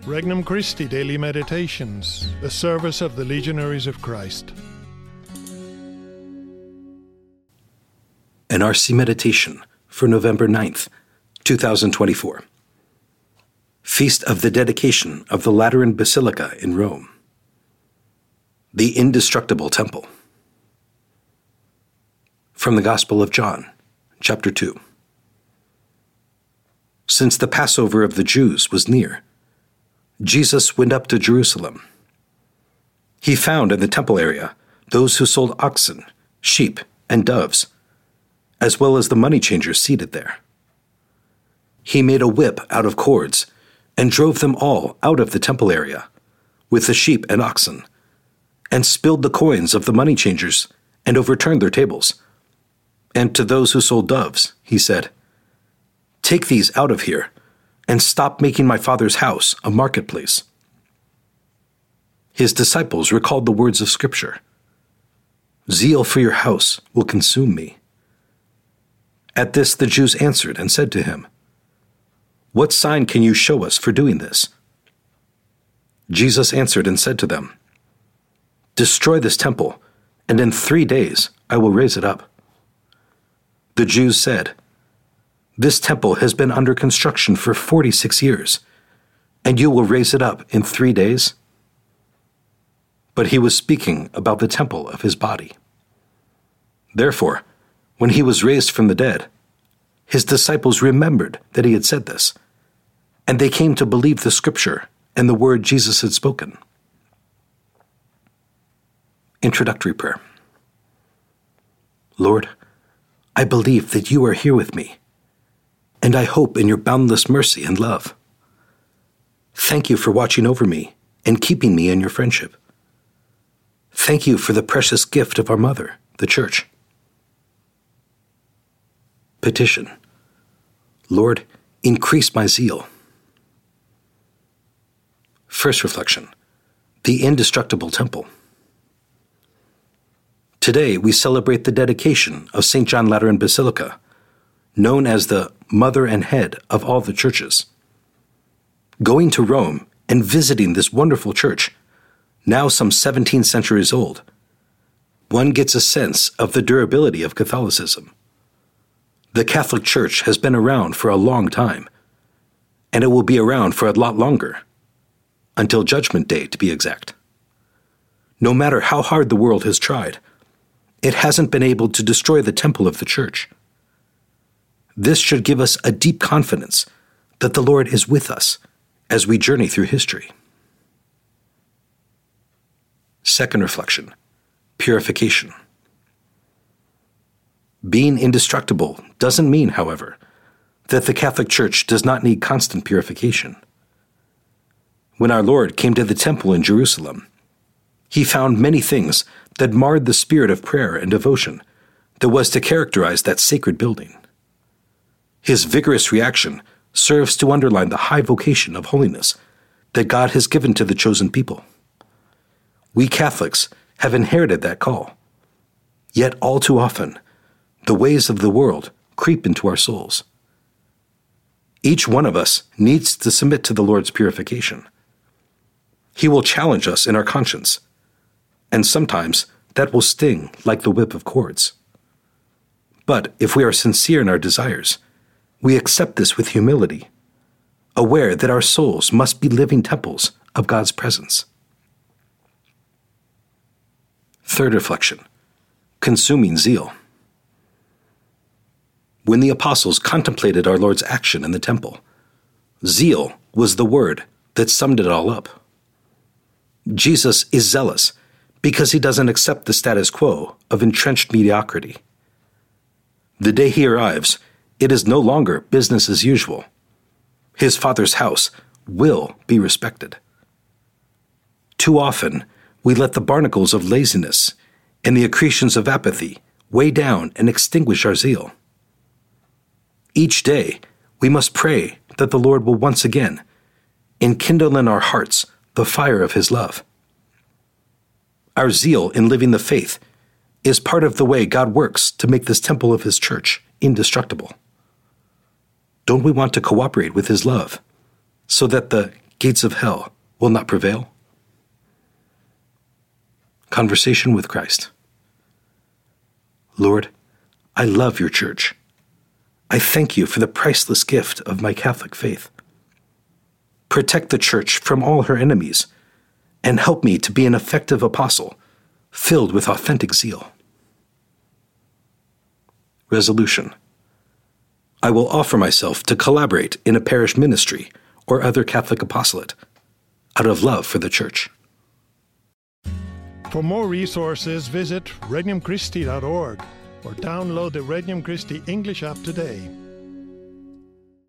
Regnum Christi Daily Meditations, the service of the Legionaries of Christ. An RC Meditation for November 9th, 2024. Feast of the Dedication of the Lateran Basilica in Rome. The Indestructible Temple. From the Gospel of John, chapter 2. Since the Passover of the Jews was near, Jesus went up to Jerusalem. He found in the temple area those who sold oxen, sheep, and doves, as well as the money changers seated there. He made a whip out of cords and drove them all out of the temple area with the sheep and oxen, and spilled the coins of the money changers and overturned their tables. And to those who sold doves, he said, "Take these out of here, and stop making my Father's house a marketplace." His disciples recalled the words of Scripture, "Zeal for your house will consume me." At this the Jews answered and said to him, "What sign can you show us for doing this?" Jesus answered and said to them, "Destroy this temple, and in 3 days I will raise it up." The Jews said, "This temple has been under construction for 46 years, and you will raise it up in 3 days?" But he was speaking about the temple of his body. Therefore, when he was raised from the dead, his disciples remembered that he had said this, and they came to believe the Scripture and the word Jesus had spoken. Introductory Prayer. Lord, I believe that you are here with me, and I hope in your boundless mercy and love. Thank you for watching over me and keeping me in your friendship. Thank you for the precious gift of our Mother, the Church. Petition. Lord, increase my zeal. First reflection. The Indestructible Temple. Today we celebrate the dedication of St. John Lateran Basilica, known as the mother and head of all the churches. Going to Rome and visiting this wonderful church, now some 17 centuries old, one gets a sense of the durability of Catholicism. The Catholic Church has been around for a long time, and it will be around for a lot longer, until Judgment Day to be exact. No matter how hard the world has tried, it hasn't been able to destroy the temple of the Church. This should give us a deep confidence that the Lord is with us as we journey through history. Second reflection, purification. Being indestructible doesn't mean, however, that the Catholic Church does not need constant purification. When our Lord came to the temple in Jerusalem, he found many things that marred the spirit of prayer and devotion that was to characterize that sacred building. His vigorous reaction serves to underline the high vocation of holiness that God has given to the chosen people. We Catholics have inherited that call, yet all too often, the ways of the world creep into our souls. Each one of us needs to submit to the Lord's purification. He will challenge us in our conscience, and sometimes that will sting like the whip of cords. But if we are sincere in our desires, we accept this with humility, aware that our souls must be living temples of God's presence. Third reflection, consuming zeal. When the apostles contemplated our Lord's action in the temple, zeal was the word that summed it all up. Jesus is zealous because he doesn't accept the status quo of entrenched mediocrity. The day he arrives, it is no longer business as usual. His Father's house will be respected. Too often, we let the barnacles of laziness and the accretions of apathy weigh down and extinguish our zeal. Each day, we must pray that the Lord will once again enkindle in our hearts the fire of his love. Our zeal in living the faith is part of the way God works to make this temple of his church indestructible. Don't we want to cooperate with his love so that the gates of hell will not prevail? Conversation with Christ. Lord, I love your church. I thank you for the priceless gift of my Catholic faith. Protect the church from all her enemies, and help me to be an effective apostle, filled with authentic zeal. Resolution. I will offer myself to collaborate in a parish ministry or other Catholic apostolate, out of love for the church. For more resources, visit regnumchristi.org or download the Regnum Christi English app today.